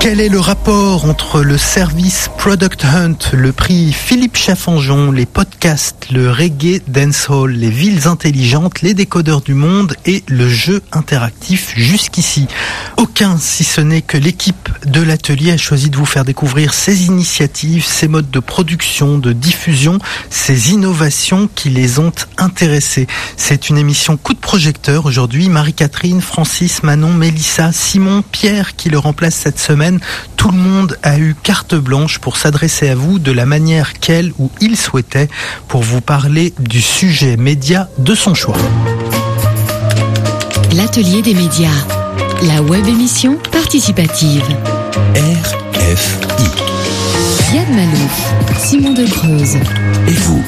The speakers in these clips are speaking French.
Quel est le rapport entre le service Product Hunt, le prix Philippe Chaffanjon, les podcasts, le reggae dancehall, les villes intelligentes, les décodeurs du monde et le jeu interactif jusqu'ici? Aucun, si ce n'est que l'équipe de l'atelier a choisi de vous faire découvrir ces initiatives, ces modes de production, de diffusion, ces innovations qui les ont intéressés. C'est une émission coup de projecteur aujourd'hui. Marie-Catherine, Francis, Manon, Mélissa, Simon, Pierre qui le remplace cette semaine. Tout le monde a eu carte blanche pour s'adresser à vous de la manière qu'elle ou il souhaitait pour vous parler du sujet média de son choix. L'atelier des médias, la web émission participative. RFI. Yann Malouf, Simon de Creuse. Et vous.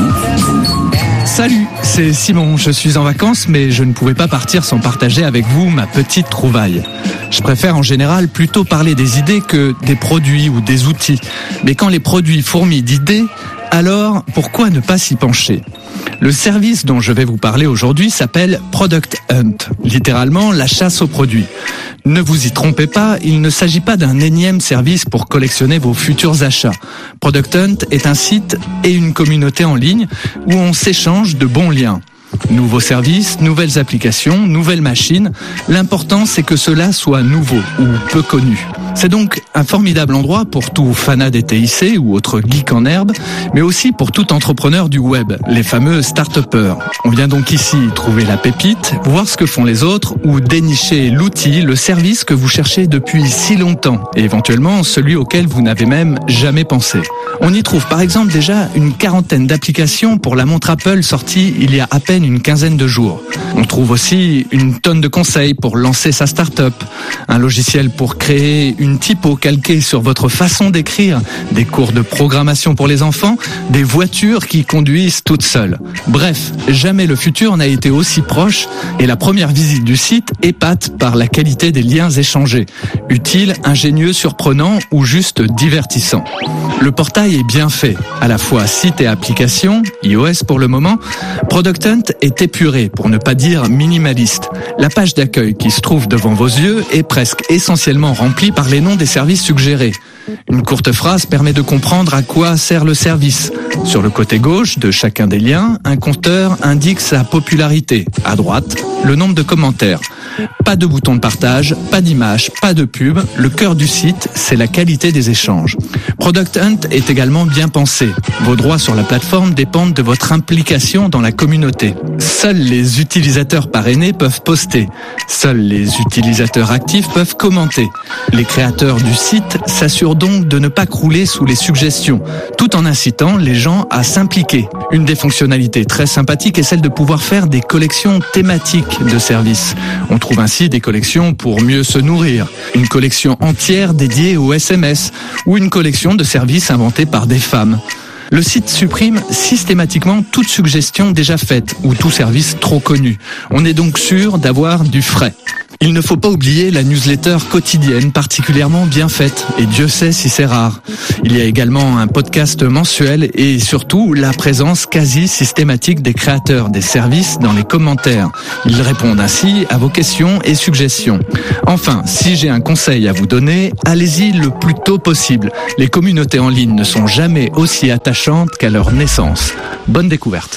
Salut, c'est Simon. Je suis en vacances, mais je ne pouvais pas partir sans partager avec vous ma petite trouvaille. Je préfère en général plutôt parler des idées que des produits ou des outils. Mais quand les produits fourmillent d'idées, alors pourquoi ne pas s'y pencher ? Le service dont je vais vous parler aujourd'hui s'appelle Product Hunt, littéralement la chasse aux produits. Ne vous y trompez pas, il ne s'agit pas d'un énième service pour collectionner vos futurs achats. Product Hunt est un site et une communauté en ligne où on s'échange de bons liens. Nouveaux services, nouvelles applications, nouvelles machines. L'important, c'est que cela soit nouveau ou peu connu. C'est donc un formidable endroit pour tout fanat des TIC ou autres geeks en herbe, mais aussi pour tout entrepreneur du web, les fameux start-upers. On vient donc ici trouver la pépite, voir ce que font les autres ou dénicher l'outil, le service que vous cherchez depuis si longtemps et éventuellement celui auquel vous n'avez même jamais pensé. On y trouve par exemple déjà une quarantaine d'applications pour la montre Apple sortie il y a à peine une quinzaine de jours. On trouve aussi une tonne de conseils pour lancer sa start-up, un logiciel pour créer une typo calquée sur votre façon d'écrire, des cours de programmation pour les enfants, des voitures qui conduisent toutes seules. Bref, jamais le futur n'a été aussi proche et la première visite du site épate par la qualité des liens échangés. Utile, ingénieux, surprenant ou juste divertissant. Le portail est bien fait, à la fois site et application, iOS pour le moment. Product Hunt est épuré, pour ne pas dire minimaliste. La page d'accueil qui se trouve devant vos yeux est presque essentiellement remplie par les noms des services suggérés. Une courte phrase permet de comprendre à quoi sert le service. Sur le côté gauche de chacun des liens, un compteur indique sa popularité. À droite, le nombre de commentaires. Pas de bouton de partage, pas d'image, pas de pub. Le cœur du site, c'est la qualité des échanges. Product Hunt est également bien pensé. Vos droits sur la plateforme dépendent de votre implication dans la communauté. Seuls les utilisateurs parrainés peuvent poster. Seuls les utilisateurs actifs peuvent commenter. Les créateurs du site s'assurent donc de ne pas crouler sous les suggestions, tout en incitant les gens à s'impliquer. Une des fonctionnalités très sympathiques est celle de pouvoir faire des collections thématiques de services. On trouve ainsi des collections pour mieux se nourrir, une collection entière dédiée aux SMS ou une collection de services inventés par des femmes. Le site supprime systématiquement toute suggestion déjà faite ou tout service trop connu. On est donc sûr d'avoir du frais. Il ne faut pas oublier la newsletter quotidienne particulièrement bien faite, et Dieu sait si c'est rare. Il y a également un podcast mensuel et surtout la présence quasi systématique des créateurs des services dans les commentaires. Ils répondent ainsi à vos questions et suggestions. Enfin, si j'ai un conseil à vous donner, allez-y le plus tôt possible. Les communautés en ligne ne sont jamais aussi attachantes qu'à leur naissance. Bonne découverte.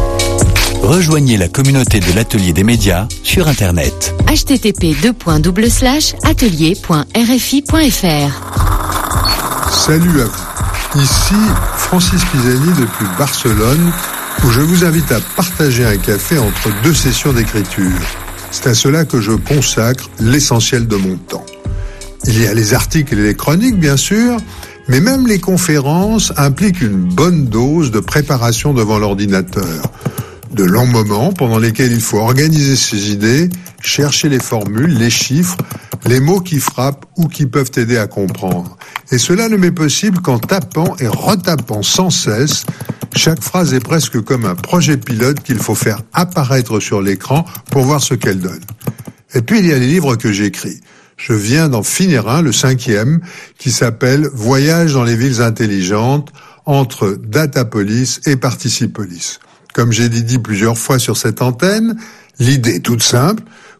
Rejoignez la communauté de l'atelier des médias sur Internet. http://atelier.rfi.fr. Salut à vous. Ici Francis Pisani depuis Barcelone, où je vous invite à partager un café entre deux sessions d'écriture. C'est à cela que je consacre l'essentiel de mon temps. Il y a les articles et les chroniques, bien sûr, mais même les conférences impliquent une bonne dose de préparation devant l'ordinateur. De longs moments pendant lesquels il faut organiser ses idées, chercher les formules, les chiffres, les mots qui frappent ou qui peuvent aider à comprendre. Et cela ne m'est possible qu'en tapant et retapant sans cesse. Chaque phrase est presque comme un projet pilote qu'il faut faire apparaître sur l'écran pour voir ce qu'elle donne. Et puis il y a les livres que j'écris. Je viens d'en finir un, le 5e, qui s'appelle « Voyage dans les villes intelligentes » entre Datapolis et Participolis. Comme j'ai dit plusieurs fois sur cette antenne, l'idée est toute simple,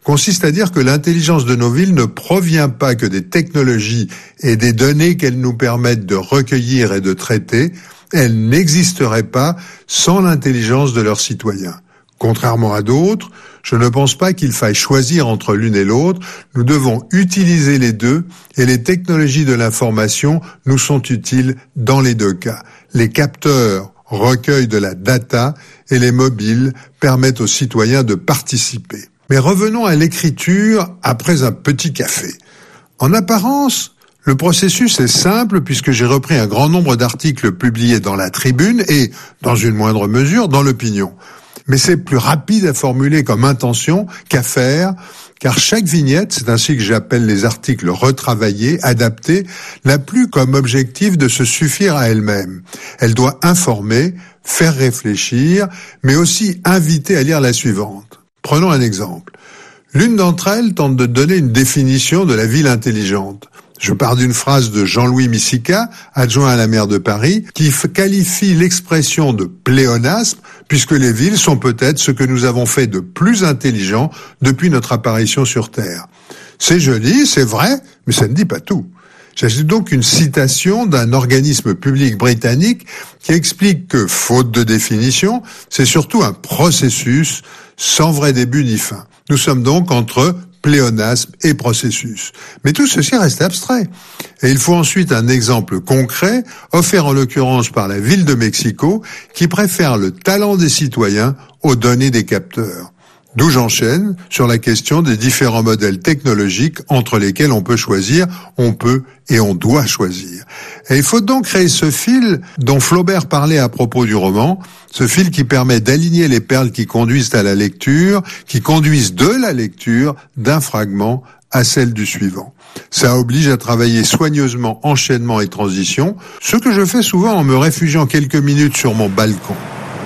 consiste à dire que l'intelligence de nos villes ne provient pas que des technologies et des données qu'elles nous permettent de recueillir et de traiter. Elle n'existerait pas sans l'intelligence de leurs citoyens. Contrairement à d'autres, je ne pense pas qu'il faille choisir entre l'une et l'autre. Nous devons utiliser les deux et les technologies de l'information nous sont utiles dans les deux cas. Les capteurs recueillent de la data et les mobiles permettent aux citoyens de participer. Mais revenons à l'écriture après un petit café. En apparence, le processus est simple puisque j'ai repris un grand nombre d'articles publiés dans la Tribune et, dans une moindre mesure, dans l'Opinion. Mais c'est plus rapide à formuler comme intention qu'à faire, car chaque vignette, c'est ainsi que j'appelle les articles retravaillés, adaptés, n'a plus comme objectif de se suffire à elle-même. Elle doit informer, faire réfléchir, mais aussi inviter à lire la suivante. Prenons un exemple. L'une d'entre elles tente de donner une définition de la ville intelligente. Je pars d'une phrase de Jean-Louis Missica, adjoint à la maire de Paris, qui qualifie l'expression de pléonasme, puisque les villes sont peut-être ce que nous avons fait de plus intelligent depuis notre apparition sur Terre. C'est joli, c'est vrai, mais ça ne dit pas tout. J'ajoute donc une citation d'un organisme public britannique qui explique que, faute de définition, c'est surtout un processus sans vrai début ni fin. Nous sommes donc entre pléonasme et processus. Mais tout ceci reste abstrait. Et il faut ensuite un exemple concret, offert en l'occurrence par la ville de Mexico, qui préfère le talent des citoyens aux données des capteurs. D'où j'enchaîne sur la question des différents modèles technologiques entre lesquels on peut choisir, on peut et on doit choisir. Et il faut donc créer ce fil dont Flaubert parlait à propos du roman, ce fil qui permet d'aligner les perles qui conduisent à la lecture, qui conduisent de la lecture d'un fragment à celle du suivant. Ça oblige à travailler soigneusement enchaînement et transition, ce que je fais souvent en me réfugiant quelques minutes sur mon balcon.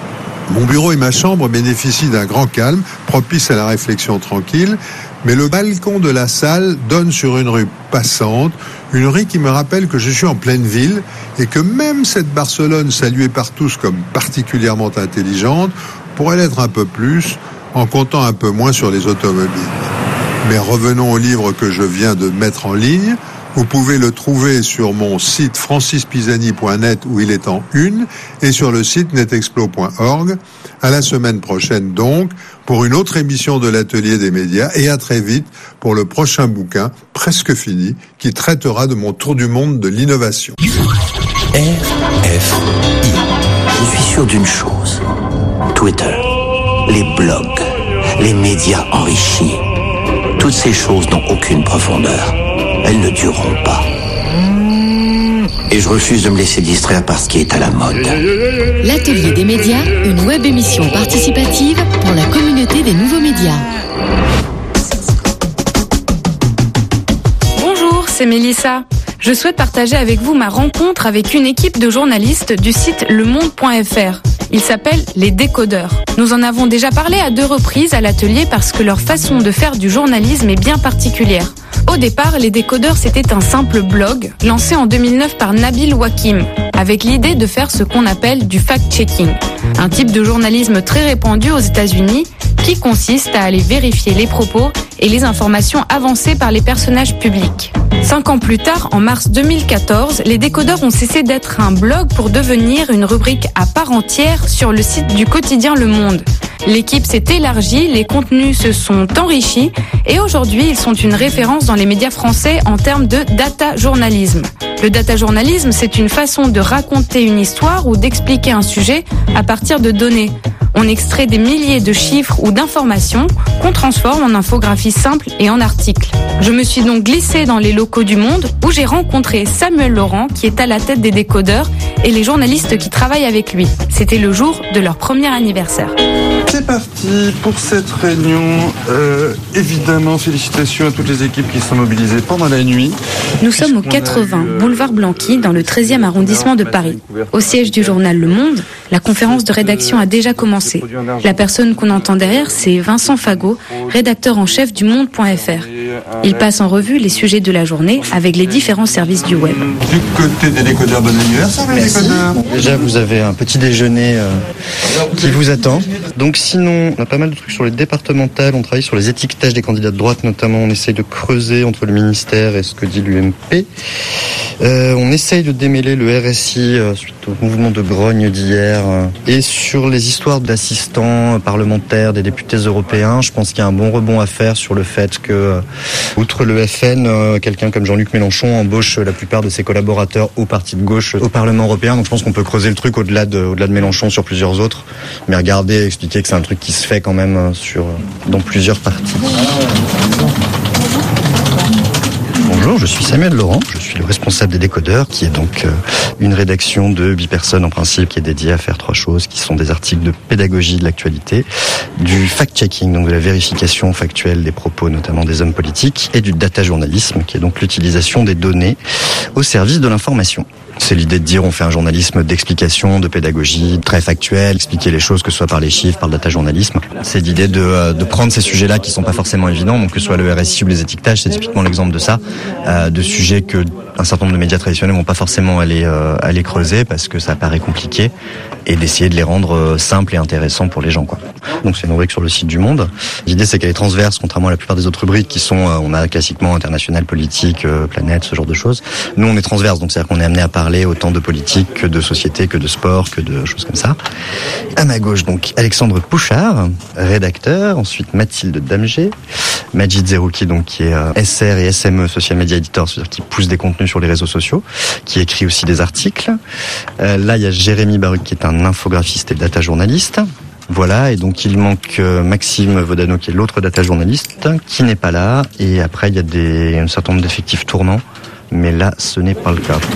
Mon bureau et ma chambre bénéficient d'un grand calme, propice à la réflexion tranquille, mais le balcon de la salle donne sur une rue passante, une rue qui me rappelle que je suis en pleine ville et que même cette Barcelone saluée par tous comme particulièrement intelligente pourrait l'être un peu plus en comptant un peu moins sur les automobiles. Mais revenons au livre que je viens de mettre en ligne. Vous pouvez le trouver sur mon site francispisani.net où il est en une et sur le site netexplo.org. À la semaine prochaine donc pour une autre émission de l'Atelier des médias et à très vite pour le prochain bouquin presque fini qui traitera de mon tour du monde de l'innovation. RFI. Je suis sûr d'une chose. Twitter, les blogs, les médias enrichis, toutes ces choses n'ont aucune profondeur. Elles ne dureront pas. Et je refuse de me laisser distraire par ce qui est à la mode. L'Atelier des médias, une web émission participative pour la communauté des nouveaux médias. Bonjour, c'est Mélissa. Je souhaite partager avec vous ma rencontre avec une équipe de journalistes du site lemonde.fr. Ils s'appellent les décodeurs. Nous en avons déjà parlé à 2 reprises à l'atelier parce que leur façon de faire du journalisme est bien particulière. Au départ, les décodeurs, c'était un simple blog lancé en 2009 par Nabil Wakim, avec l'idée de faire ce qu'on appelle du fact-checking, un type de journalisme très répandu aux États-Unis qui consiste à aller vérifier les propos et les informations avancées par les personnages publics. 5 ans plus tard, en mars 2014, les décodeurs ont cessé d'être un blog pour devenir une rubrique à part entière sur le site du quotidien Le Monde. L'équipe s'est élargie, les contenus se sont enrichis et aujourd'hui ils sont une référence dans les médias français en termes de data journalisme. Le data journalisme, c'est une façon de raconter une histoire ou d'expliquer un sujet à partir de données. On extrait des milliers de chiffres ou d'informations qu'on transforme en infographie simple et en articles. Je me suis donc glissée dans les locaux du Monde où j'ai rencontré Samuel Laurent qui est à la tête des décodeurs et les journalistes qui travaillent avec lui. C'était le jour de leur premier anniversaire. C'est parti pour cette réunion. Évidemment, félicitations à toutes les équipes qui sont mobilisées pendant la nuit. Nous sommes au 80 boulevard Blanqui dans le 13e arrondissement de Paris. Au siège du journal Le Monde, La conférence de rédaction a déjà commencé. La personne qu'on entend derrière, c'est Vincent Fagot, rédacteur en chef du Monde.fr. Il passe en revue les sujets de la journée avec les différents services du web. Du côté des décodeurs, bon anniversaire les décodeurs. Déjà, vous avez un petit déjeuner qui vous attend. Donc sinon, on a pas mal de trucs sur les départementales. On travaille sur les étiquetages des candidats de droite, notamment. On essaye de creuser entre le ministère et ce que dit l'UMP. On essaye de démêler le RSI suite au mouvement de grogne d'hier. Et sur les histoires d'assistants parlementaires, des députés européens, je pense qu'il y a un bon rebond à faire sur le fait que, outre le FN, quelqu'un comme Jean-Luc Mélenchon embauche la plupart de ses collaborateurs au parti de gauche au Parlement européen. Donc je pense qu'on peut creuser le truc au-delà de Mélenchon sur plusieurs autres. Mais regarder, expliquer que c'est un truc qui se fait quand même dans plusieurs partis. Bonjour, je suis Samuel Laurent, je suis le responsable des décodeurs, qui est donc une rédaction de 8 personnes en principe, qui est dédiée à faire 3 choses, qui sont des articles de pédagogie de l'actualité, du fact-checking, donc de la vérification factuelle des propos, notamment des hommes politiques, et du data-journalisme, qui est donc l'utilisation des données au service de l'information. C'est l'idée de dire on fait un journalisme d'explication, de pédagogie, très factuel, expliquer les choses que ce soit par les chiffres, par le data-journalisme. C'est l'idée de prendre ces sujets-là qui sont pas forcément évidents, donc que ce soit le RSI ou les étiquetages, c'est typiquement l'exemple de ça, de sujets que un certain nombre de médias traditionnels vont pas forcément aller creuser parce que ça paraît compliqué, et d'essayer de les rendre simples et intéressants pour les gens, quoi. Donc c'est une rubrique sur le site du Monde. L'idée c'est qu'elle est transverse, contrairement à la plupart des autres rubriques qui sont, on a classiquement international, politique, planète, ce genre de choses. Nous on est transverse, donc c'est-à-dire qu'on est amené à parler autant de politique que de société, que de sport, que de choses comme ça. À ma gauche, donc, Alexandre Pouchard, rédacteur. Ensuite, Mathilde Damgé. Majid Zerouki, donc, qui est SR et SME, Social Media Editor, c'est-à-dire qui pousse des contenus sur les réseaux sociaux, qui écrit aussi des articles. Là, il y a Jérémy Baruch, qui est un infographiste et data journaliste. Voilà, et donc il manque Maxime Vodano, qui est l'autre data journaliste, qui n'est pas là. Et après, il y a un certain nombre d'effectifs tournants. Mais là, ce n'est pas le cas.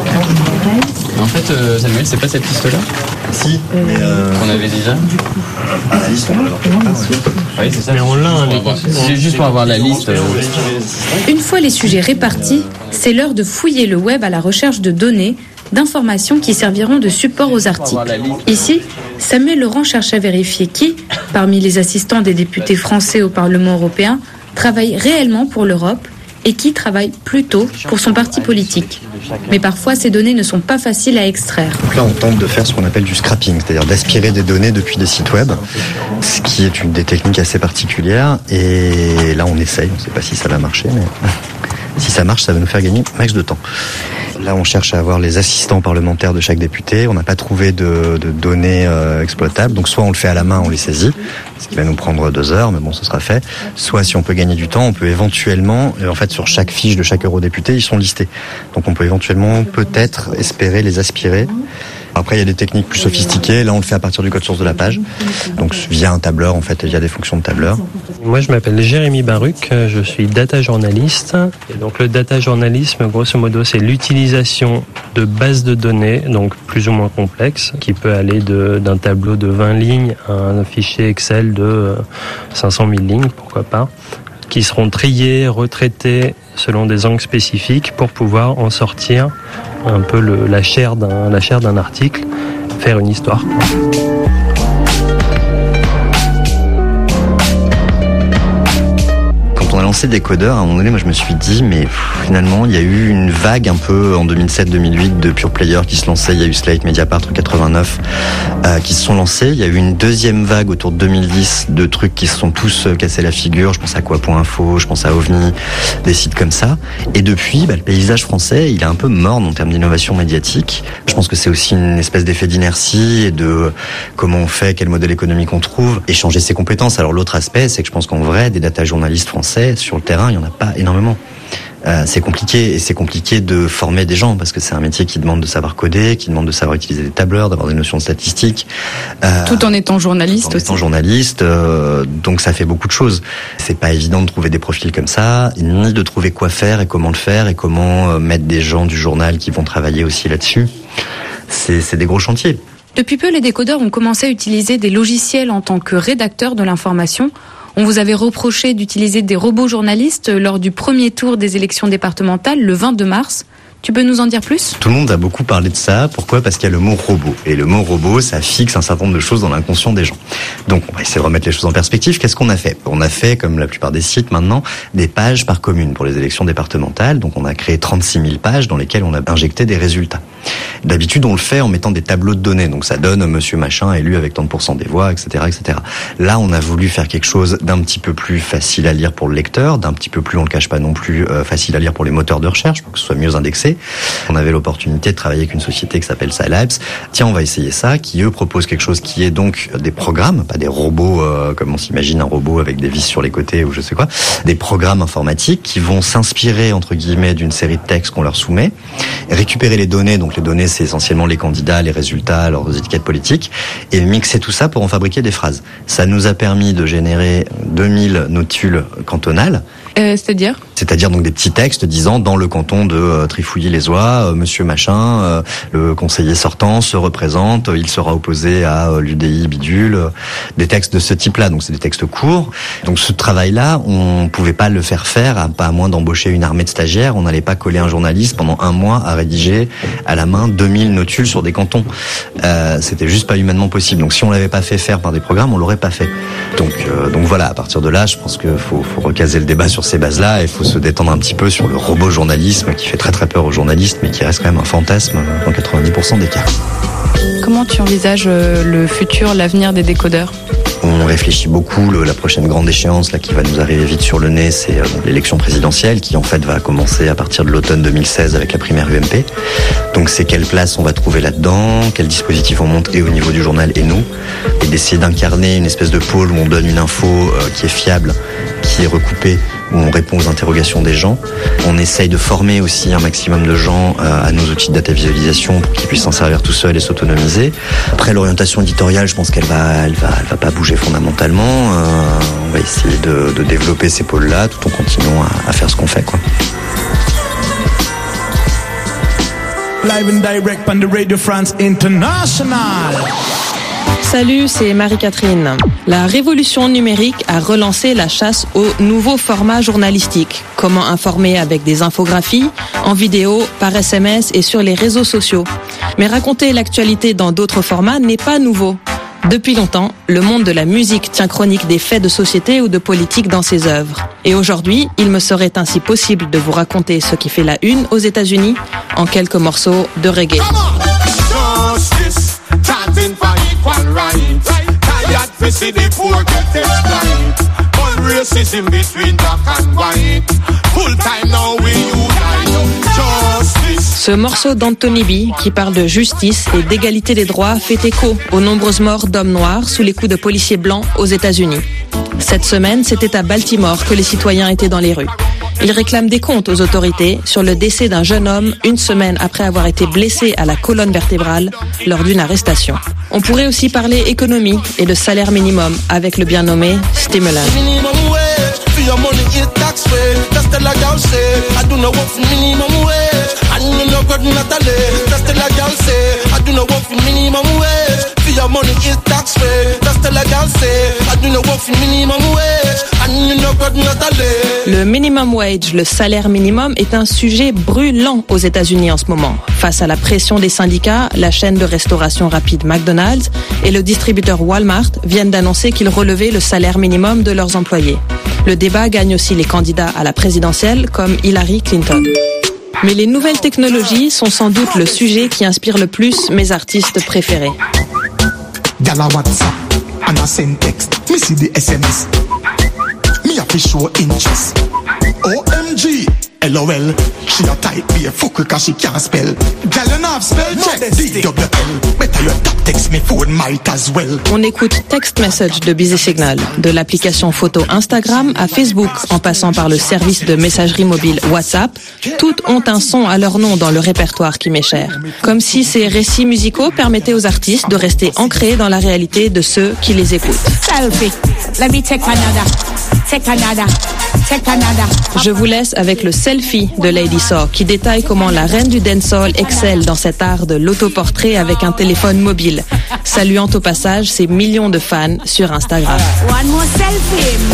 En fait, Samuel, c'est pas cette liste-là ? Si, mais qu'on avait déjà. La liste, on l'a. Oui, c'est ça. Mais on l'a. C'est juste pour avoir la liste. Une fois les sujets répartis, c'est l'heure de fouiller le web à la recherche de données, d'informations qui serviront de support aux articles. Ici, Samuel Laurent cherche à vérifier qui, parmi les assistants des députés français au Parlement européen, travaille réellement pour l'Europe et qui travaille plutôt pour son parti politique. Mais parfois, ces données ne sont pas faciles à extraire. Donc là, on tente de faire ce qu'on appelle du scrapping, c'est-à-dire d'aspirer des données depuis des sites web, ce qui est une des techniques assez particulières. Et là, on essaye, on ne sait pas si ça va marcher, mais si ça marche, ça va nous faire gagner max de temps. Là, on cherche à avoir les assistants parlementaires de chaque député. On n'a pas trouvé de données exploitables. Donc, soit on le fait à la main, on les saisit, ce qui va nous prendre 2 heures, mais bon, ce sera fait. Soit, si on peut gagner du temps, on peut éventuellement, en fait, sur chaque fiche de chaque eurodéputé, ils sont listés. Donc, on peut éventuellement, peut-être, espérer les aspirer. Après, il y a des techniques plus sophistiquées. Là, on le fait à partir du code source de la page. Donc, via un tableur, en fait, via des fonctions de tableur. Moi, je m'appelle Jérémy Baruch. Je suis data journaliste. Et donc, le data journalisme, grosso modo, c'est l'utilisation de bases de données, donc plus ou moins complexes, qui peut aller d'un tableau de 20 lignes à un fichier Excel de 500 000 lignes, pourquoi pas, qui seront triés, retraités selon des angles spécifiques pour pouvoir en sortir un peu la chair d'un article, faire une histoire. Quand on a lancé Décodeur, à un moment donné, moi je me suis dit, mais finalement, il y a eu une vague un peu en 2007-2008 de pure players qui se lançaient. Il y a eu Slate, Mediapart, 89, qui se sont lancés. Il y a eu une deuxième vague autour de 2010 de trucs qui se sont tous cassés la figure. Je pense à Quoi.info, je pense à OVNI, des sites comme ça. Et depuis, le paysage français, il est un peu morne en termes d'innovation médiatique. Je pense que c'est aussi une espèce d'effet d'inertie et de comment on fait, quel modèle économique on trouve, et changer ses compétences. Alors l'autre aspect, c'est que je pense qu'en vrai, des data journalistes français, sur le terrain, il n'y en a pas énormément. C'est compliqué, et c'est compliqué de former des gens parce que c'est un métier qui demande de savoir coder, qui demande de savoir utiliser des tableurs, d'avoir des notions de statistiques. Tout en étant journaliste aussi. Tout en étant journaliste, donc ça fait beaucoup de choses. C'est pas évident de trouver des profils comme ça, ni de trouver quoi faire et comment le faire et comment mettre des gens du journal qui vont travailler aussi là-dessus. C'est des gros chantiers. Depuis peu, les décodeurs ont commencé à utiliser des logiciels en tant que rédacteurs de l'information. On vous avait reproché d'utiliser des robots journalistes lors du premier tour des élections départementales le 22 mars. Tu peux nous en dire plus ? Tout le monde a beaucoup parlé de ça. Pourquoi ? Parce qu'il y a le mot robot. Et le mot robot, ça fixe un certain nombre de choses dans l'inconscient des gens. Donc, on va essayer de remettre les choses en perspective. Qu'est-ce qu'on a fait ? On a fait, comme la plupart des sites maintenant, des pages par commune pour les élections départementales. Donc, on a créé 36 000 pages dans lesquelles on a injecté des résultats. D'habitude, on le fait en mettant des tableaux de données. Donc, ça donne monsieur machin élu avec tant de % des voix, etc., etc. Là, on a voulu faire quelque chose d'un petit peu plus facile à lire pour le lecteur, d'un petit peu plus, on le cache pas non plus, facile à lire pour les moteurs de recherche, pour que ce soit mieux indexé. On avait l'opportunité de travailler avec une société qui s'appelle Scilabs. Tiens, on va essayer ça, qui eux proposent quelque chose qui est donc des programmes, pas des robots comme on s'imagine un robot avec des vis sur les côtés ou je sais quoi, des programmes informatiques qui vont s'inspirer entre guillemets d'une série de textes qu'on leur soumet, récupérer les données, donc les données c'est essentiellement les candidats, les résultats, leurs étiquettes politiques, et mixer tout ça pour en fabriquer des phrases. Ça nous a permis de générer 2000 notules cantonales. C'est-à-dire donc des petits textes disant dans le canton de Trifouilly-les-Oies, monsieur machin, le conseiller sortant se représente, il sera opposé à l'UDI bidule, des textes de ce type-là. Donc c'est des textes courts. Donc ce travail-là, on pouvait pas le faire pas à moins d'embaucher une armée de stagiaires. On n'allait pas coller un journaliste pendant un mois à rédiger à la main 2000 notules sur des cantons. C'était juste pas humainement possible. Donc si on l'avait pas fait faire par des programmes, on l'aurait pas fait. Donc voilà. À partir de là, je pense qu'il faut recaser le débat sur ces bases-là, il faut se détendre un petit peu sur le robot journalisme qui fait très très peur aux journalistes, mais qui reste quand même un fantasme dans 90% des cas. Comment tu envisages le futur, l'avenir des décodeurs ? On réfléchit beaucoup, la prochaine grande échéance là qui va nous arriver vite sur le nez, c'est l'élection présidentielle qui en fait va commencer à partir de l'automne 2016 avec la primaire UMP. Donc c'est quelle place on va trouver là-dedans, quel dispositif on monte et au niveau du journal et nous, et d'essayer d'incarner une espèce de pôle où on donne une info qui est fiable, qui est recoupée, où on répond aux interrogations des gens. On essaye de former aussi un maximum de gens à nos outils de data visualisation pour qu'ils puissent s'en servir tout seuls et s'autonomiser. Après, l'orientation éditoriale, je pense qu'elle va pas bouger fondamentalement. On va essayer de développer ces pôles-là tout en continuant à faire ce qu'on fait, quoi. Live and direct on the Radio France International. Salut, c'est Marie-Catherine. La révolution numérique a relancé la chasse aux nouveaux formats journalistiques. Comment informer avec des infographies, en vidéo, par SMS et sur les réseaux sociaux. Mais raconter l'actualité dans d'autres formats n'est pas nouveau. Depuis longtemps, le monde de la musique tient chronique des faits de société ou de politique dans ses œuvres. Et aujourd'hui, il me serait ainsi possible de vous raconter ce qui fait la une aux États-Unis en quelques morceaux de reggae. Ce morceau d'Anthony B, qui parle de justice et d'égalité des droits, fait écho aux nombreuses morts d'hommes noirs sous les coups de policiers blancs aux États-Unis. Cette semaine, c'était à Baltimore que les citoyens étaient dans les rues. Ils réclament des comptes aux autorités sur le décès d'un jeune homme une semaine après avoir été blessé à la colonne vertébrale lors d'une arrestation. On pourrait aussi parler économie et de salaire minimum avec le bien nommé Stimulant. Le minimum wage, le salaire minimum, est un sujet brûlant aux États-Unis en ce moment. Face à la pression des syndicats, la chaîne de restauration rapide McDonald's et le distributeur Walmart viennent d'annoncer qu'ils relevaient le salaire minimum de leurs employés. Le débat gagne aussi les candidats à la présidentielle comme Hillary Clinton. Mais les nouvelles technologies sont sans doute le sujet qui inspire le plus mes artistes préférés. Gala WhatsApp, and I send text. Me see the SMS. Me have to show interest. OMG, LOL. She a type be a fuck cause she can't spell. Gal you have spell check. DWL. Better your tap text me phone might as well. On écoute Text Message de Busy Signal, de l'application photo Instagram à Facebook, en passant par le service de messagerie mobile WhatsApp. Toutes ont un son à leur nom dans le répertoire qui m'est cher. Comme si ces récits musicaux permettaient aux artistes de rester ancrés dans la réalité de ceux qui les écoutent. Selfie. Let me take another. Take another. Take another. Je vous laisse avec le selfie de Lady Saw, qui détaille comment la reine du dancehall excelle dans cet art de l'autoportrait avec un téléphone mobile, saluant au passage ses millions de fans sur Instagram. One more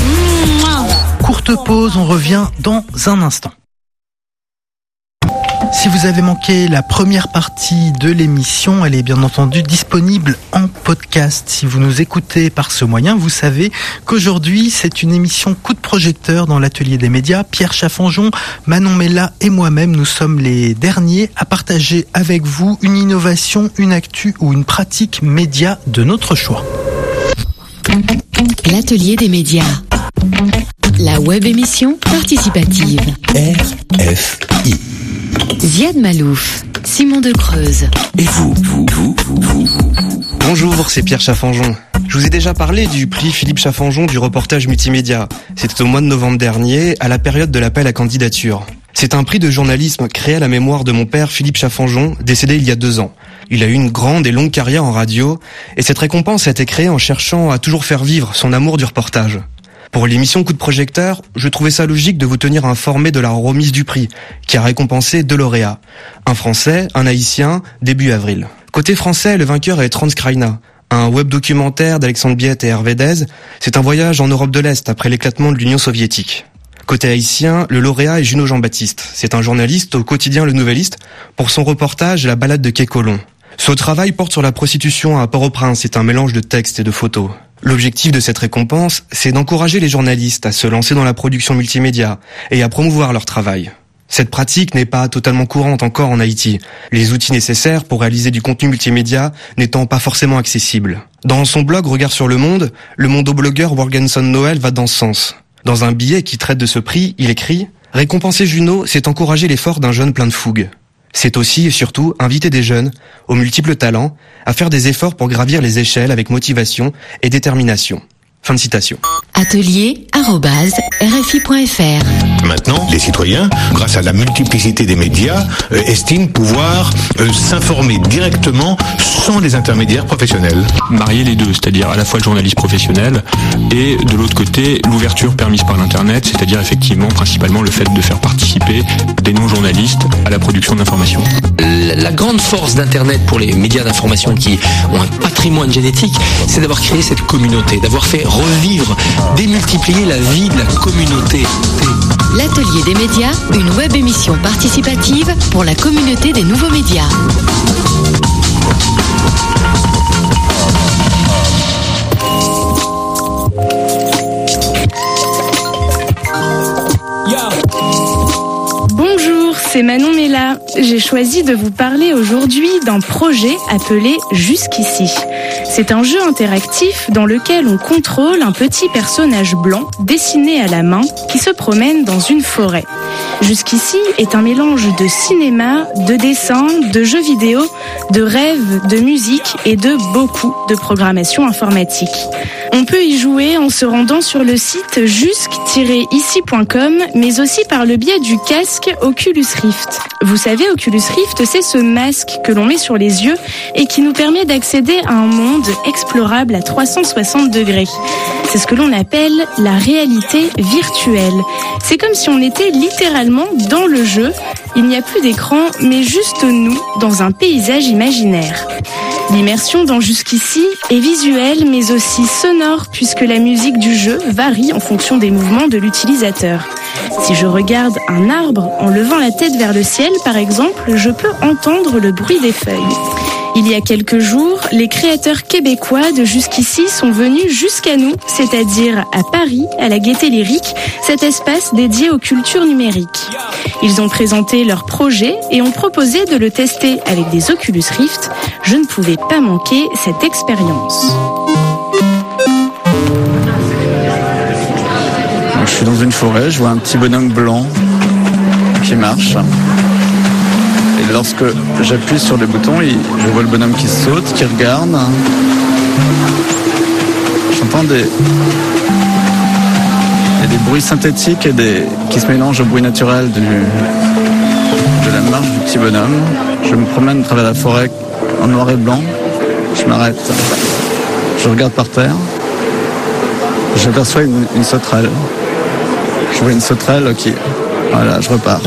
selfie. Courte pause, on revient dans un instant. Si vous avez manqué la première partie de l'émission, elle est bien entendu disponible en podcast. Si vous nous écoutez par ce moyen, vous savez qu'aujourd'hui, c'est une émission coup de projecteur dans l'atelier des médias. Pierre Chaffanjon, Manon Mella et moi-même, nous sommes les derniers à partager avec vous une innovation, une actu ou une pratique média de notre choix. L'atelier des médias. La web émission participative. RFI. Ziad Malouf, Simon de Creuse. Et vous. Bonjour, c'est Pierre Chaffanjon. Je vous ai déjà parlé du prix Philippe Chaffanjon du reportage multimédia. C'était au mois de novembre dernier, à la période de l'appel à candidature. C'est un prix de journalisme créé à la mémoire de mon père Philippe Chaffanjon, décédé il y a 2 ans. Il a eu une grande et longue carrière en radio, et cette récompense a été créée en cherchant à toujours faire vivre son amour du reportage. Pour l'émission Coup de projecteur, je trouvais ça logique de vous tenir informé de la remise du prix, qui a récompensé 2 lauréats. Un Français, un Haïtien, début avril. Côté français, le vainqueur est Transkraïna, un web documentaire d'Alexandre Biette et Hervé Dez. C'est un voyage en Europe de l'Est après l'éclatement de l'Union soviétique. Côté haïtien, le lauréat est Junot Jean-Baptiste. C'est un journaliste au quotidien Le Nouvelliste pour son reportage La balade de Quai Colomb. Ce travail porte sur la prostitution à Port-au-Prince. C'est un mélange de textes et de photos. L'objectif de cette récompense, c'est d'encourager les journalistes à se lancer dans la production multimédia et à promouvoir leur travail. Cette pratique n'est pas totalement courante encore en Haïti, les outils nécessaires pour réaliser du contenu multimédia n'étant pas forcément accessibles. Dans son blog Regard sur le mondo-blogueur Morgenson Noël va dans ce sens. Dans un billet qui traite de ce prix, il écrit « Récompenser Junot, c'est encourager l'effort d'un jeune plein de fougue. C'est aussi et surtout inviter des jeunes, aux multiples talents, à faire des efforts pour gravir les échelles avec motivation et détermination. » Fin de citation. Atelier@rfi.fr. Maintenant, les citoyens, grâce à la multiplicité des médias, estiment pouvoir s'informer directement sans les intermédiaires professionnels. Marier les deux, c'est-à-dire à la fois le journalisme professionnel et de l'autre côté l'ouverture permise par l'Internet, c'est-à-dire effectivement principalement le fait de faire participer des non-journalistes à la production d'informations. La grande force d'Internet pour les médias d'information qui ont un patrimoine génétique, c'est d'avoir créé cette communauté, d'avoir fait revivre, démultiplier la vie de la communauté. L'atelier des médias, une web émission participative pour la communauté des nouveaux médias. Bonjour, c'est Manon Mella. J'ai choisi de vous parler aujourd'hui d'un projet appelé Jusqu'ici. C'est un jeu interactif dans lequel on contrôle un petit personnage blanc dessiné à la main qui se promène dans une forêt. Jusqu'ici est un mélange de cinéma, de dessin, de jeux vidéo, de rêves, de musique et de beaucoup de programmation informatique. On peut y jouer en se rendant sur le site jusque-ici.com, mais aussi par le biais du casque Oculus Rift. Vous savez, Oculus Rift, c'est ce masque que l'on met sur les yeux et qui nous permet d'accéder à un monde explorable à 360 degrés. C'est ce que l'on appelle la réalité virtuelle. C'est comme si on était littéralement dans le jeu. Il n'y a plus d'écran, mais juste nous, dans un paysage imaginaire. L'immersion dans Jusqu'ici est visuelle, mais aussi sonore, puisque la musique du jeu varie en fonction des mouvements de l'utilisateur. Si je regarde un arbre en levant la tête vers le ciel, par exemple, je peux entendre le bruit des feuilles. Il y a quelques jours, les créateurs québécois de Jusqu'ici sont venus jusqu'à nous, c'est-à-dire à Paris, à la Gaîté Lyrique, cet espace dédié aux cultures numériques. Ils ont présenté leur projet et ont proposé de le tester avec des Oculus Rift. Je ne pouvais pas manquer cette expérience. Je suis dans une forêt, je vois un petit bonhomme blanc qui marche. Et lorsque j'appuie sur le bouton, je vois le bonhomme qui saute, qui regarde. J'entends il y a des bruits synthétiques et qui se mélangent au bruit naturel de la marche du petit bonhomme. Je me promène à travers la forêt en noir et blanc. Je m'arrête. Je regarde par terre. J'aperçois une sauterelle. Je vois une sauterelle qui... Voilà, je repars.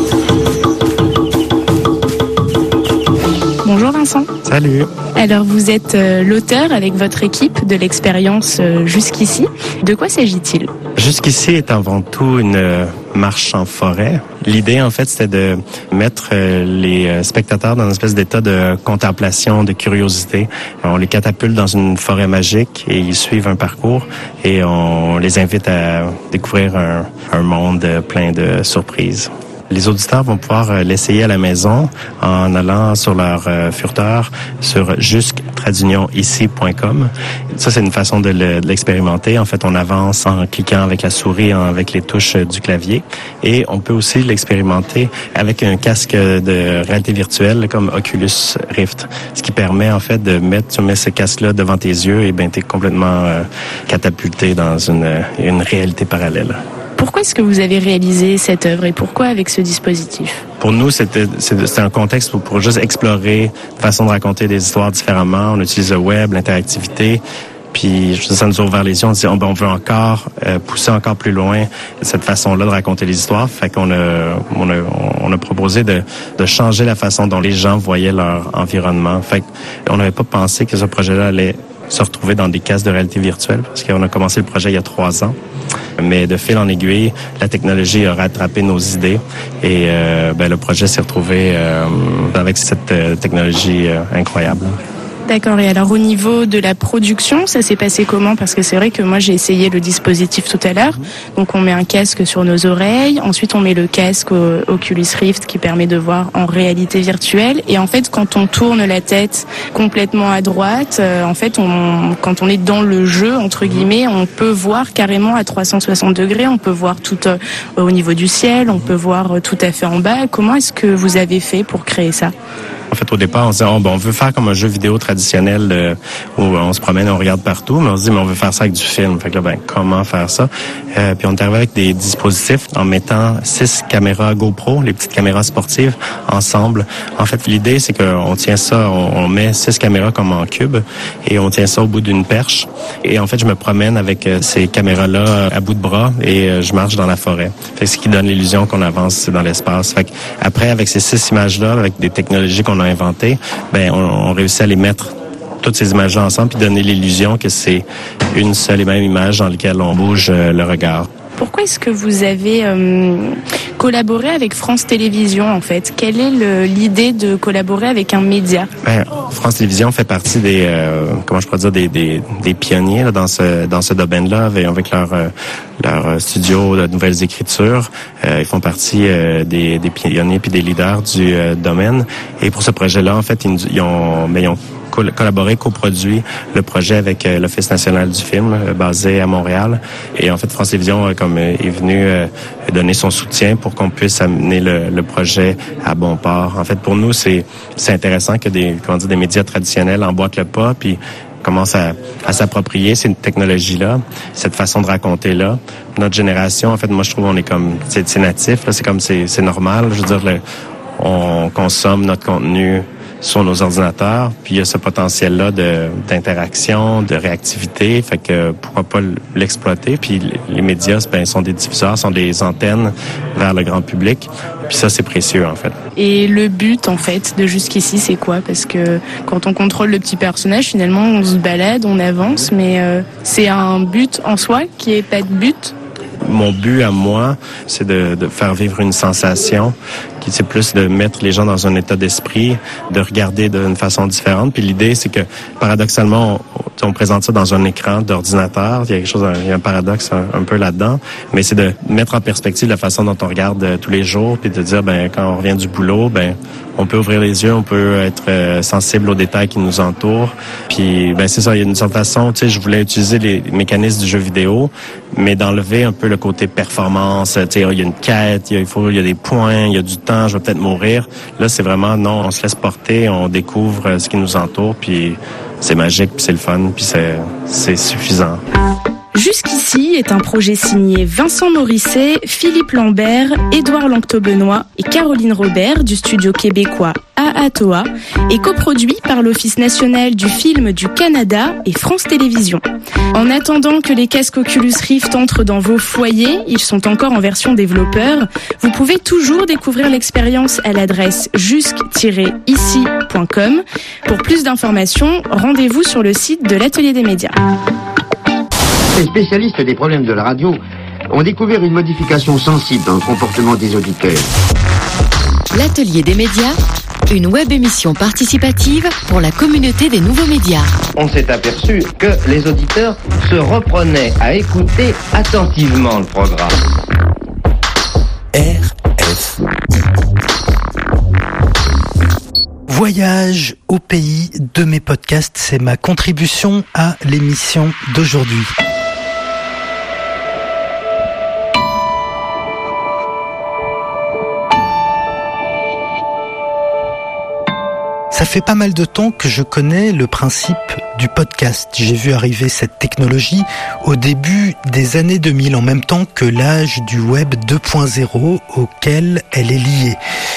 Bonjour Vincent. Salut. Alors vous êtes l'auteur avec votre équipe de l'expérience Jusqu'ici. De quoi s'agit-il ? Jusqu'ici est avant tout une marche en forêt. L'idée, en fait, c'était de mettre les spectateurs dans une espèce d'état de contemplation, de curiosité. On les catapulte dans une forêt magique et ils suivent un parcours et on les invite à découvrir un monde plein de surprises. Les auditeurs vont pouvoir l'essayer à la maison en allant sur leur furteur sur jusque-ici.com. Ça, c'est une façon de l'expérimenter. En fait, on avance en cliquant avec la souris, avec les touches du clavier. Et on peut aussi l'expérimenter avec un casque de réalité virtuelle comme Oculus Rift. Ce qui permet, en fait, tu mets ce casque-là devant tes yeux et t'es complètement catapulté dans une réalité parallèle. Pourquoi est-ce que vous avez réalisé cette œuvre et pourquoi avec ce dispositif? Pour nous, c'était un contexte pour juste explorer la façon de raconter des histoires différemment. On utilise le web, l'interactivité. Puis ça nous a ouvert les yeux. On se dit, on veut encore pousser encore plus loin cette façon-là de raconter les histoires. Fait qu'on a proposé de changer la façon dont les gens voyaient leur environnement. Fait qu'on n'avait pas pensé que ce projet-là allait se retrouver dans des cases de réalité virtuelle parce qu'on a commencé le projet il y a 3 ans. Mais de fil en aiguille, la technologie a rattrapé nos idées et le projet s'est retrouvé avec cette technologie incroyable. D'accord. Et alors au niveau de la production, ça s'est passé comment? Parce que c'est vrai que moi j'ai essayé le dispositif tout à l'heure. Donc on met un casque sur nos oreilles, ensuite on met le casque Oculus Rift qui permet de voir en réalité virtuelle. Et en fait quand on tourne la tête complètement à droite, en fait quand on est dans le jeu entre guillemets, on peut voir carrément à 360 degrés. On peut voir tout au niveau du ciel, on peut voir tout à fait en bas. Comment est-ce que vous avez fait pour créer ça? En fait, au départ, on se dit, on veut faire comme un jeu vidéo traditionnel où on se promène, on regarde partout, mais on se dit, mais on veut faire ça avec du film. Fait que là, comment faire ça? Puis on est arrivé avec des dispositifs en mettant 6 caméras GoPro, les petites caméras sportives, ensemble. En fait, l'idée, c'est qu'on tient ça, on met 6 caméras comme en cube et on tient ça au bout d'une perche. Et en fait, je me promène avec ces caméras-là à bout de bras et je marche dans la forêt. Fait que ce qui donne l'illusion qu'on avance dans l'espace. Fait que après, avec ces 6 images-là, avec des technologies qu'on a inventées, on réussit à les mettre toutes ces images-là ensemble puis donner l'illusion que c'est une seule et même image dans laquelle on bouge le regard. Pourquoi est-ce que vous avez collaboré avec France Télévisions en fait? Quelle est l'idée de collaborer avec un média? France Télévisions fait partie des des pionniers là, dans ce domaine-là avec leur studio de nouvelles écritures. Ils font partie des pionniers puis des leaders du domaine. Et pour ce projet-là, en fait, ils ont collaboré, coproduit le projet avec l'Office national du film basé à Montréal. Et en fait, France Télévisions est venu donner son soutien pour qu'on puisse amener le projet à bon port. En fait, pour nous, c'est intéressant que des médias traditionnels emboîtent le pas puis commencent à s'approprier ces technologies-là, cette façon de raconter-là. Notre génération, en fait, moi, je trouve on est comme c'est natif, là, c'est normal. Je veux dire, on consomme notre contenu sur nos ordinateurs, puis il y a ce potentiel-là d'interaction, de réactivité, fait que pourquoi pas l'exploiter, puis les médias, sont des diffuseurs, sont des antennes vers le grand public, puis ça, c'est précieux, en fait. Et le but, en fait, de jusqu'ici, c'est quoi? Parce que quand on contrôle le petit personnage, finalement, on se balade, on avance, mais c'est un but en soi qui est pas de but. Mon but à moi, c'est de faire vivre une sensation qui c'est plus de mettre les gens dans un état d'esprit, de regarder d'une façon différente. Puis l'idée, c'est que paradoxalement, on présente ça dans un écran d'ordinateur. Il y a un paradoxe un peu là-dedans, mais c'est de mettre en perspective la façon dont on regarde tous les jours, puis de dire quand on revient du boulot, on peut ouvrir les yeux, on peut être sensible aux détails qui nous entourent. Puis c'est ça, il y a une certaine façon, je voulais utiliser les mécanismes du jeu vidéo, mais d'enlever un peu le côté performance. Il y a une quête, il y a des points, il y a du temps, je vais peut-être mourir. Là, c'est vraiment non, on se laisse porter, on découvre ce qui nous entoure, puis c'est magique, puis c'est le fun, puis c'est suffisant. Jusqu'ici est un projet signé Vincent Morisset, Philippe Lambert, Édouard Lanctot-Benoît et Caroline Robert du studio québécois Aatoa et coproduit par l'Office national du film du Canada et France Télévisions. En attendant que les casques Oculus Rift entrent dans vos foyers, ils sont encore en version développeur, vous pouvez toujours découvrir l'expérience à l'adresse jusque-ici.com. Pour plus d'informations, rendez-vous sur le site de l'Atelier des médias. Les spécialistes des problèmes de la radio ont découvert une modification sensible dans le comportement des auditeurs. L'Atelier des médias, une web émission participative pour la communauté des nouveaux médias. On s'est aperçu que les auditeurs se reprenaient à écouter attentivement le programme. RFI. Voyage au pays de mes podcasts, c'est ma contribution à l'émission d'aujourd'hui. Ça fait pas mal de temps que je connais le principe du podcast. J'ai vu arriver cette technologie au début des années 2000, en même temps que l'âge du web 2.0 auquel elle est liée.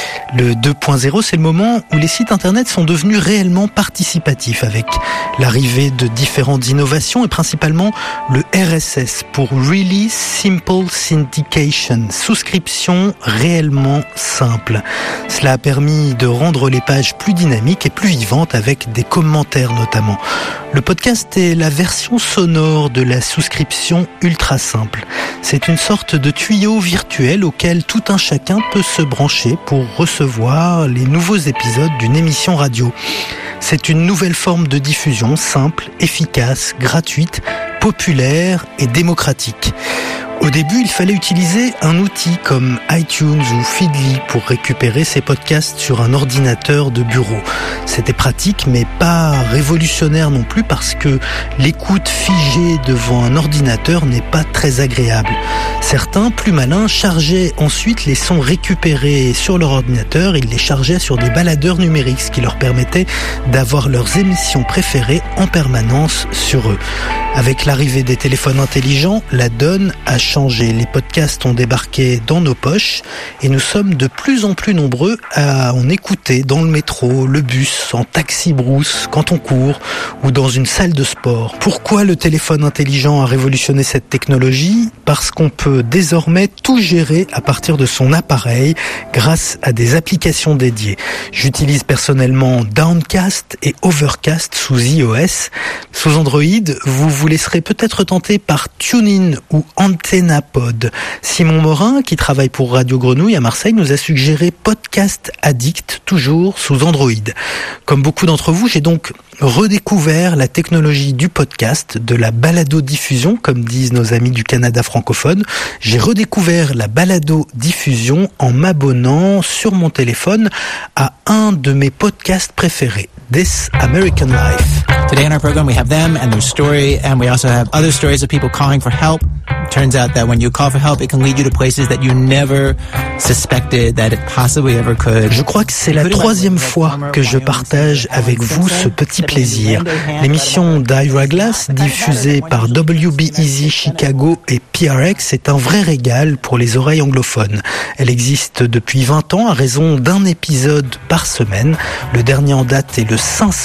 Le 2.0, c'est le moment où les sites internet sont devenus réellement participatifs, avec l'arrivée de différentes innovations et principalement le RSS pour Really Simple Syndication, souscription réellement simple. Cela a permis de rendre les pages plus dynamiques et plus vivantes avec des commentaires notamment. Le podcast est la version sonore de la souscription ultra simple. C'est une sorte de tuyau virtuel auquel tout un chacun peut se brancher pour recevoir les nouveaux épisodes d'une émission radio. C'est une nouvelle forme de diffusion simple, efficace, gratuite, populaire et démocratique. Au début, il fallait utiliser un outil comme iTunes ou Feedly pour récupérer ses podcasts sur un ordinateur de bureau. C'était pratique, mais pas révolutionnaire non plus parce que l'écoute figée devant un ordinateur n'est pas très agréable. Certains, plus malins, chargeaient ensuite les sons récupérés sur leur ordinateur. Ils les chargeaient sur des baladeurs numériques, ce qui leur permettait d'avoir leurs émissions préférées en permanence sur eux. Avec l'arrivée des téléphones intelligents, la donne a changé. Les podcasts ont débarqué dans nos poches et nous sommes de plus en plus nombreux à en écouter dans le métro, le bus, en taxi-brousse, quand on court ou dans une salle de sport. Pourquoi le téléphone intelligent a révolutionné cette technologie ? Parce qu'on peut désormais tout gérer à partir de son appareil grâce à des applications dédiées. J'utilise personnellement Downcast et Overcast sous iOS. Sous Android, vous laisserez peut-être tenter par TuneIn ou AntennaPod. Simon Morin, qui travaille pour Radio Grenouille à Marseille, nous a suggéré Podcast Addict, toujours sous Android. Comme beaucoup d'entre vous, j'ai donc redécouvert la technologie du podcast, de la balado-diffusion, comme disent nos amis du Canada francophone. J'ai redécouvert la balado-diffusion en m'abonnant sur mon téléphone à un de mes podcasts préférés, This American Life. Today on our program we have them and their story, and we also have other stories of people calling for help. It turns out that when you call for help, it can lead you to places that you never suspected that it possibly ever could. Je crois que c'est la troisième fois que je partage avec vous ce petit plaisir. L'émission d'Ira Glass, diffusée par WBEZ Chicago et PRX, est un vrai régal pour les oreilles anglophones. Elle existe depuis 20 ans à raison d'un épisode par semaine. Le dernier en date est le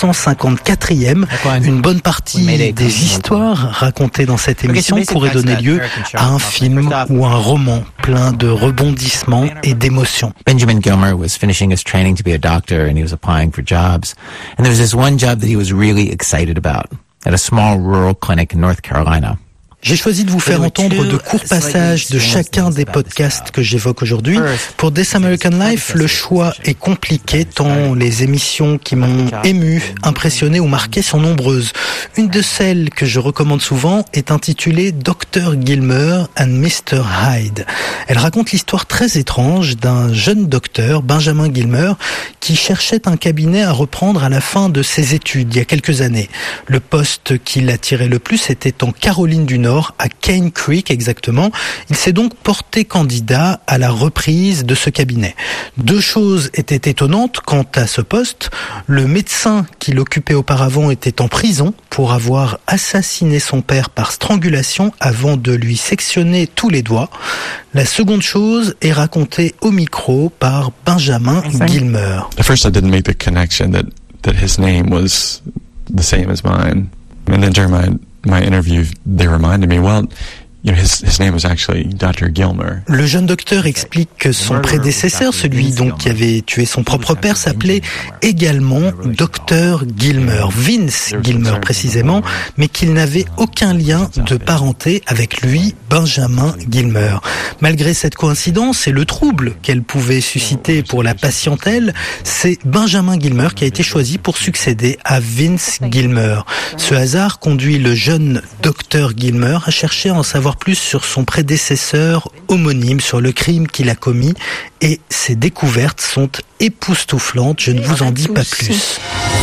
554e. Une bonne partie des histoires racontées dans cette émission pourrait donner lieu à un film ou un roman plein de rebondissements et d'émotions. Benjamin Gilmer was finishing his training to be a doctor and he was applying for jobs. And there was this one job that he was really excited about at a small rural clinic in North Carolina. J'ai choisi de vous faire entendre de courts passages de chacun des podcasts que j'évoque aujourd'hui. Pour This American Life, le choix est compliqué tant les émissions qui m'ont ému, impressionné ou marqué sont nombreuses. Une de celles que je recommande souvent est intitulée Dr Gilmer and Mr Hyde. Elle raconte l'histoire très étrange d'un jeune docteur, Benjamin Gilmer, qui cherchait un cabinet à reprendre à la fin de ses études il y a quelques années. Le poste qui l'attirait le plus était en Caroline du Nord, à Cane Creek exactement. Il s'est donc porté candidat à la reprise de ce cabinet. Deux choses étaient étonnantes quant à ce poste. Le médecin qui l'occupait auparavant était en prison pour avoir assassiné son père par strangulation avant de lui sectionner tous les doigts. La seconde chose est racontée au micro par Benjamin Gilmer. At first I didn't make the connection that his name was the same as mine. And then during my interview, they reminded me, well, his name was actually Dr. Gilmer. Le jeune docteur explique que son prédécesseur, celui donc qui avait tué son propre père, s'appelait également Dr. Gilmer, Vince Gilmer précisément, mais qu'il n'avait aucun lien de parenté avec lui, Benjamin Gilmer. Malgré cette coïncidence et le trouble qu'elle pouvait susciter pour la patientèle, c'est Benjamin Gilmer qui a été choisi pour succéder à Vince Gilmer. Ce hasard conduit le jeune Dr. Gilmer à chercher à en savoir plus sur son prédécesseur homonyme, sur le crime qu'il a commis, et ses découvertes sont époustouflantes, je ne vous en dis pas plus.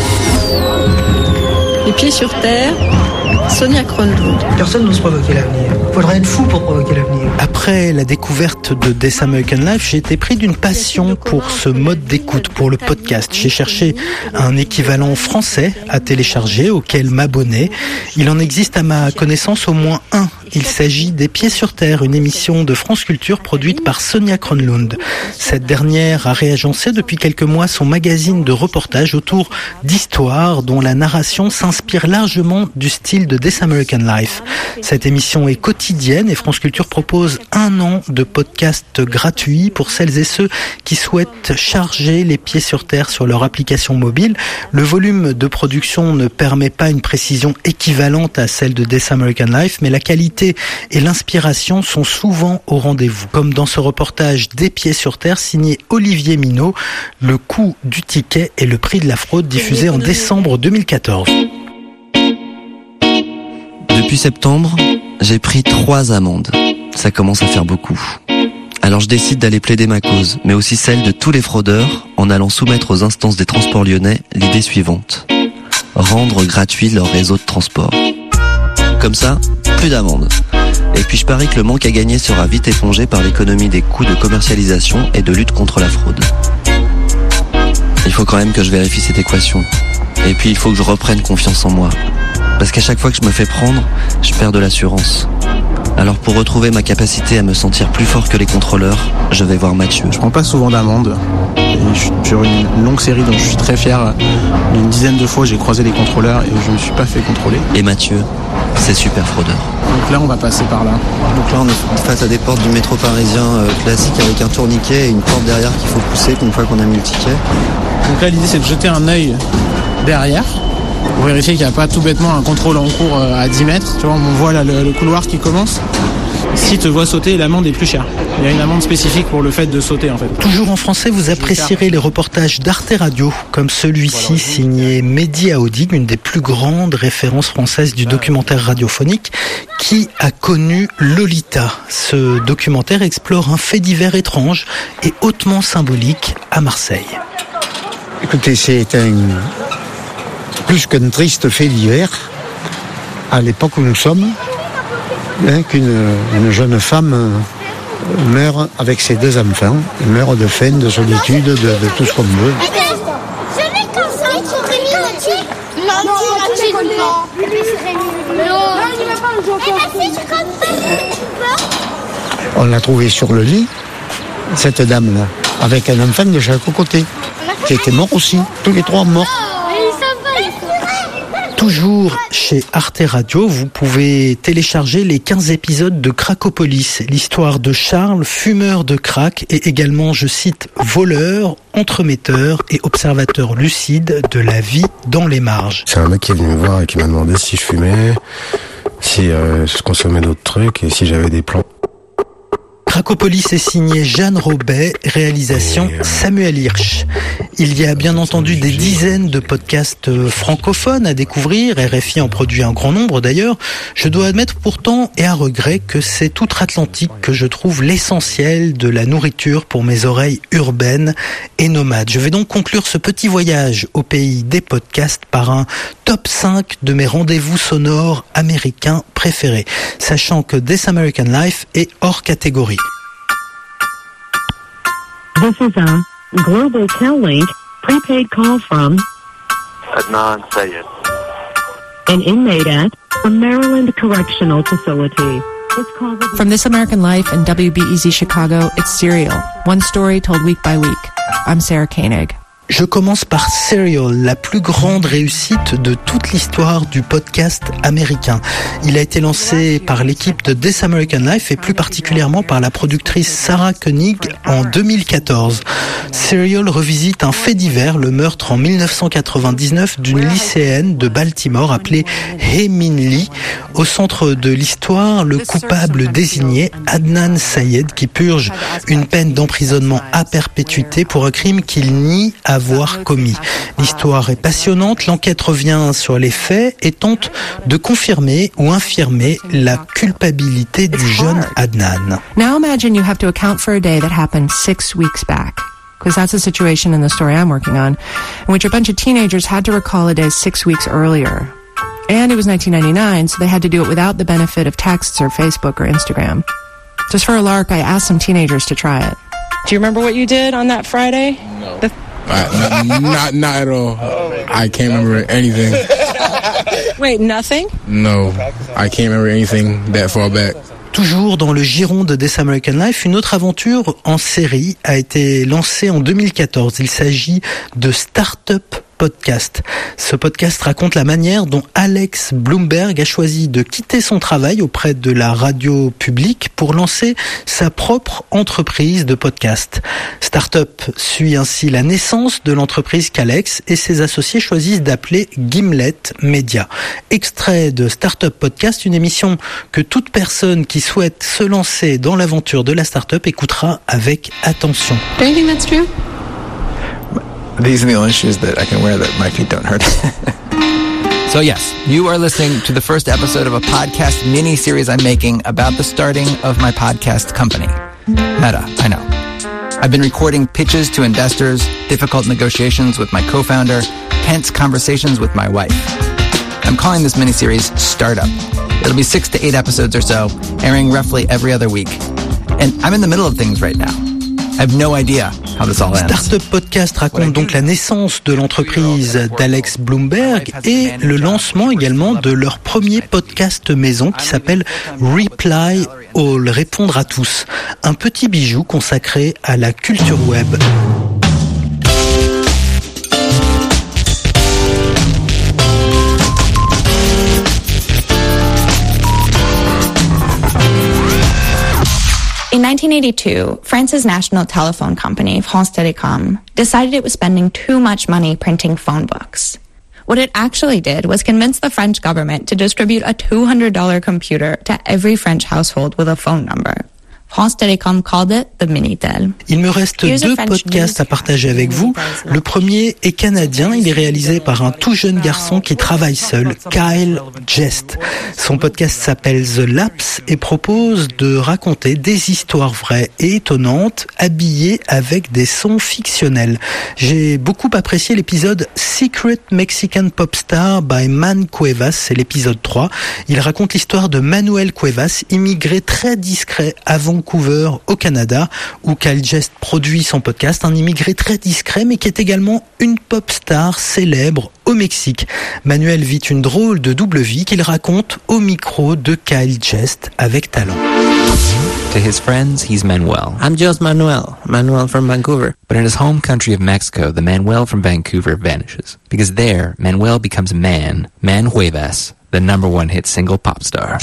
Les pieds sur terre, Sonia Kronlund. Personne n'ose provoquer l'avenir. Faudrait être fou pour provoquer l'avenir. Après la découverte de This American Life, j'ai été pris d'une passion pour ce mode d'écoute, pour le podcast. J'ai cherché un équivalent français à télécharger, auquel m'abonner. Il en existe à ma connaissance au moins un. Il s'agit des Pieds sur Terre, une émission de France Culture produite par Sonia Kronlund. Cette dernière a réagencé depuis quelques mois son magazine de reportage autour d'histoires dont la narration s'inspire largement du style de This American Life. Cette émission est quotidienne et France Culture propose 1 an de podcast gratuit pour celles et ceux qui souhaitent charger les pieds sur terre sur leur application mobile. Le volume de production ne permet pas une précision équivalente à celle de This American Life, mais la qualité et l'inspiration sont souvent au rendez-vous. Comme dans ce reportage des pieds sur terre signé Olivier Minot, le coût du ticket et le prix de la fraude diffusé en décembre 2014. Depuis septembre, j'ai pris 3 amendes. Ça commence à faire beaucoup. Alors je décide d'aller plaider ma cause, mais aussi celle de tous les fraudeurs, en allant soumettre aux instances des transports lyonnais l'idée suivante. Rendre gratuit leur réseau de transport. Comme ça, plus d'amendes. Et puis je parie que le manque à gagner sera vite épongé par l'économie des coûts de commercialisation et de lutte contre la fraude. Il faut quand même que je vérifie cette équation. Et puis il faut que je reprenne confiance en moi. Parce qu'à chaque fois que je me fais prendre, je perds de l'assurance. Alors pour retrouver ma capacité à me sentir plus fort que les contrôleurs, je vais voir Mathieu. Je prends pas souvent d'amende. Sur une longue série dont je suis très fier, une dizaine de fois j'ai croisé les contrôleurs et je me suis pas fait contrôler. Et Mathieu, c'est super fraudeur. Donc là on va passer par là. Donc là on est face à des portes du métro parisien classique avec un tourniquet et une porte derrière qu'il faut pousser une fois qu'on a mis le ticket. Donc là l'idée c'est de jeter un œil derrière pour vérifier qu'il n'y a pas tout bêtement un contrôle en cours à 10 mètres. Tu vois, on voit là le couloir qui commence. Si te vois sauter, l'amende est plus chère. Il y a une amende spécifique pour le fait de sauter en fait. Toujours en français, vous apprécierez les reportages d'Arte Radio, comme celui-ci signé Mehdi Aoudig, une des plus grandes références françaises du documentaire radiophonique, qui a connu Lolita. Ce documentaire explore un fait divers étrange et hautement symbolique à Marseille. Écoutez, c'est plus qu'un triste fait divers, à l'époque où nous sommes, qu'une jeune femme meurt avec ses 2 enfants, meurt de faim, de solitude, de tout ce qu'on veut. On l'a trouvée sur le lit, cette dame-là, avec un enfant de chaque côté, qui était mort aussi, tous les 3 morts. Toujours chez Arte Radio, vous pouvez télécharger les 15 épisodes de Cracopolis, l'histoire de Charles, fumeur de crack et également, je cite, voleur, entremetteur et observateur lucide de la vie dans les marges. C'est un mec qui est venu me voir et qui m'a demandé si je fumais, si je consommais d'autres trucs et si j'avais des plans. Cracopolis est signé Jeanne Robet, réalisation Samuel Hirsch. Il y a bien entendu des dizaines de podcasts francophones à découvrir, RFI en produit un grand nombre d'ailleurs. Je dois admettre pourtant et à regret que c'est outre-Atlantique que je trouve l'essentiel de la nourriture pour mes oreilles urbaines et nomades. Je vais donc conclure ce petit voyage au pays des podcasts par un top 5 de mes rendez-vous sonores américains préférés, sachant que This American Life est hors catégorie. This is a Global Tel-Link prepaid call from Adnan Sayed, an inmate at a Maryland Correctional Facility. From This American Life and WBEZ Chicago, it's Serial, one story told week by week. I'm Sarah Koenig. Je commence par Serial, la plus grande réussite de toute l'histoire du podcast américain. Il a été lancé par l'équipe de This American Life et plus particulièrement par la productrice Sarah Koenig en 2014. Serial revisite un fait divers, le meurtre en 1999 d'une lycéenne de Baltimore appelée Hae Min Lee. Au centre de l'histoire, le coupable désigné, Adnan Syed, qui purge une peine d'emprisonnement à perpétuité pour un crime qu'il nie avoir commis. L'histoire est passionnante, l'enquête revient sur les faits et tente de confirmer ou infirmer la culpabilité du jeune Adnan. Now imagine you have to account for a day that happened 6 weeks back. Because that's a situation in the story I'm working on, in which a bunch of teenagers had to recall a day 6 weeks earlier. And it was 1999, so they had to do it without the benefit of texts or Facebook or Instagram. Just for a lark, I asked some teenagers to try it. Do you remember what you did on that Friday? No. Not at all. I can't remember anything. Wait, nothing? No, I can't remember anything that far back. Toujours dans le giron de This American Life, une autre aventure en série a été lancée en 2014. Il s'agit de Startup Podcast. Ce podcast raconte la manière dont Alex Blumberg a choisi de quitter son travail auprès de la radio publique pour lancer sa propre entreprise de podcast. Startup suit ainsi la naissance de l'entreprise qu'Alex et ses associés choisissent d'appeler Gimlet Media. Extrait de Startup Podcast, une émission que toute personne qui souhaite se lancer dans l'aventure de la startup écoutera avec attention. Do you think that's true? These are the only shoes that I can wear that my feet don't hurt. So yes, you are listening to the first episode of a podcast mini-series I'm making about the starting of my podcast company. Meta, I know. I've been recording pitches to investors, difficult negotiations with my co-founder, tense conversations with my wife. I'm calling this mini-series Startup. It'll be 6 to 8 episodes or so, airing roughly every other week. And I'm in the middle of things right now. I have no idea how this all ends. Startup Podcast raconte donc la naissance de l'entreprise d'Alex Blumberg et le lancement également de leur premier podcast maison qui s'appelle Reply All, répondre à tous. Un petit bijou consacré à la culture web. In 1982, France's national telephone company, France Télécom, decided it was spending too much money printing phone books. What it actually did was convince the French government to distribute a $200 computer to every French household with a phone number. France Télécom called it the Minitel. Il me reste 2 podcasts à partager avec vous. Le premier est canadien. Il est réalisé par un tout jeune garçon qui travaille seul, Kyle Jest. Son podcast s'appelle The Lapse et propose de raconter des histoires vraies et étonnantes habillées avec des sons fictionnels. J'ai beaucoup apprécié l'épisode Secret Mexican Pop Star by Man Cuevas. C'est l'épisode 3. Il raconte l'histoire de Manuel Cuevas, immigré très discret à Vancouver au Canada, où Kyle Jest produit son podcast, un immigré très discret mais qui est également une pop star célèbre au Mexique. Manuel vit une drôle de double vie qu'il raconte au micro de Kyle Jest avec talent. To his friends, he's Manuel. I'm just Manuel from Vancouver. But in his home country of Mexico, the Manuel from Vancouver vanishes. Because there, Manuel becomes Man Cuevas, the #1 hit single pop star.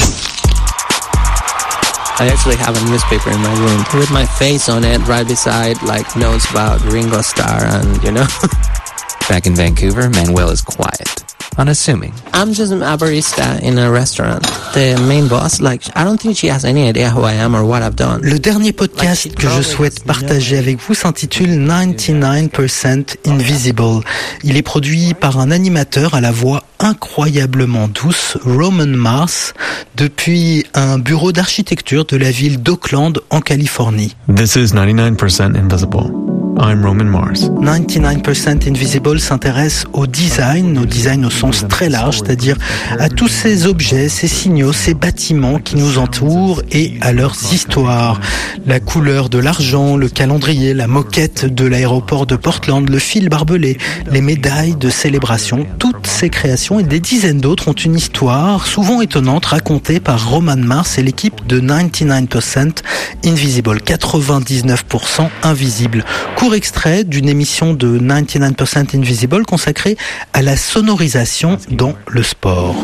I actually have a newspaper in my room with my face on it right beside like notes about Ringo Starr and, you know. Back in Vancouver, Manuel is quiet, unassuming. I'm just a barista in a restaurant. The main boss, like, I don't think she has any idea who I am or what I've done. Le dernier podcast que je souhaite partager avec vous s'intitule 99% Invisible. Il est produit par un animateur à la voix incroyablement douce, Roman Mars, depuis un bureau d'architecture de la ville d'Oakland en Californie. This is 99% Invisible. I'm Roman Mars. 99% Invisible s'intéresse au design au sens très large, c'est-à-dire à tous ces objets, ces signaux, ces bâtiments qui nous entourent et à leurs histoires. La couleur de l'argent, le calendrier, la moquette de l'aéroport de Portland, le fil barbelé, les médailles de célébration, toutes ces créations et des dizaines d'autres ont une histoire souvent étonnante racontée par Roman Mars et l'équipe de 99% Invisible, 99% invisible. court extrait d'une émission de 99% Invisible consacrée à la sonorisation dans le sport.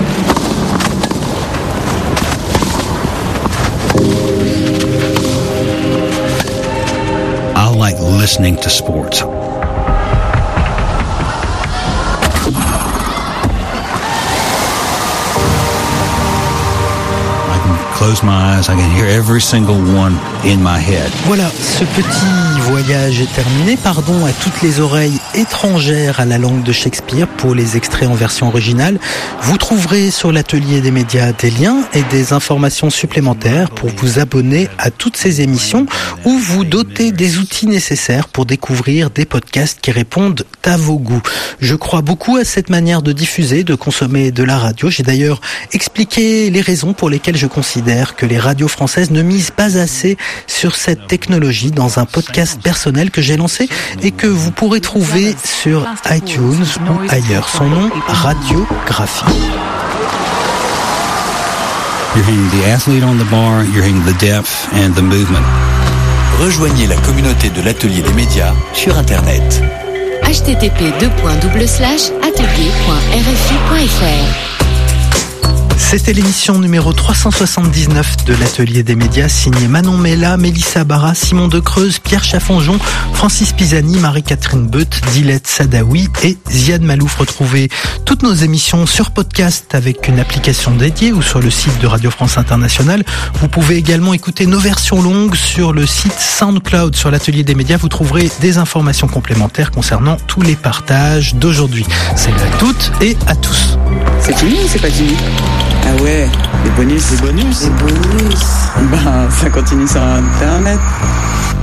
I like listening to sports. Close my eyes, I can hear every single one in my head. Voilà, ce petit voyage est terminé. Pardon à toutes les oreilles étrangères à la langue de Shakespeare pour les extraits en version originale. Vous trouverez sur l'atelier des médias des liens et des informations supplémentaires pour vous abonner à toutes ces émissions ou vous doter des outils nécessaires pour découvrir des podcasts qui répondent à vos goûts. Je crois beaucoup à cette manière de diffuser, de consommer de la radio. J'ai d'ailleurs expliqué les raisons pour lesquelles je considère que les radios françaises ne misent pas assez sur cette technologie dans un podcast personnel que j'ai lancé et que vous pourrez trouver sur iTunes ou ailleurs. Son nom, Radiographie. You're hearing the athlete on the bar, you're hearing the depth and the movement. Rejoignez la communauté de l'atelier des médias sur Internet. http://atelier.rfi.fr. C'était l'émission numéro 379 de l'Atelier des médias, signée Manon Mella, Mélissa Barra, Simon Decreuse, Pierre Chaffonjon, Francis Pisani, Marie-Catherine Beut, Dilette Sadawi et Ziad Malouf. Retrouvez toutes nos émissions sur podcast avec une application dédiée ou sur le site de Radio France Internationale. Vous pouvez également écouter nos versions longues sur le site SoundCloud. Sur l'Atelier des médias, vous trouverez des informations complémentaires concernant tous les partages d'aujourd'hui. Salut à toutes et à tous. C'est fini ou c'est pas fini? Ah ouais, les bonus. Ben, ça continue sur Internet.